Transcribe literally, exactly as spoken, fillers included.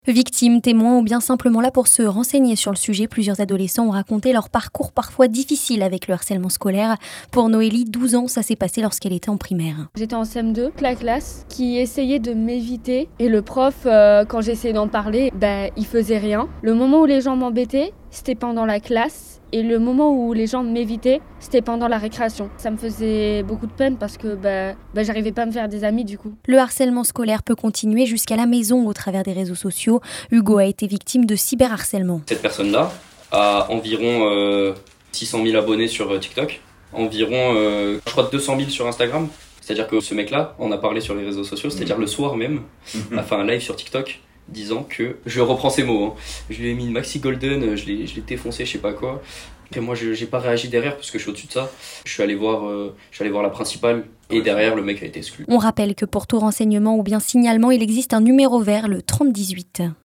Victimes, témoins ou bien simplement là pour se renseigner sur le sujet, plusieurs adolescents ont raconté leur parcours parfois difficile avec le harcèlement scolaire. Pour Noélie, douze ans, ça s'est passé lorsqu'elle était en primaire. J'étais en C M deux, la classe qui essayait de m'éviter et le prof, euh, quand j'essayais d'en parler, bah, il faisait rien. Le moment où les gens m'embêtaient, c'était pendant la classe. Et le moment où les gens m'évitaient, c'était pendant la récréation. Ça me faisait beaucoup de peine parce que bah, bah, j'arrivais pas à me faire des amis du coup. Le harcèlement scolaire peut continuer jusqu'à la maison au travers des réseaux sociaux. Hugo a été victime de cyberharcèlement. Cette personne-là a environ euh, six cent mille abonnés sur TikTok, environ euh, je crois deux cent mille sur Instagram. C'est-à-dire que ce mec-là en a parlé sur les réseaux sociaux, c'est-à-dire le soir même, a fait un live sur TikTok disant que, je reprends ces mots, hein, je lui ai mis une maxi golden, je l'ai, je l'ai défoncé, je sais pas quoi. Après moi je j'ai pas réagi derrière parce que je suis au-dessus de ça. Je suis allé voir, euh, je suis allé voir la principale et derrière le mec a été exclu. On rappelle que pour tout renseignement ou bien signalement, il existe un numéro vert, le trente dix-huit.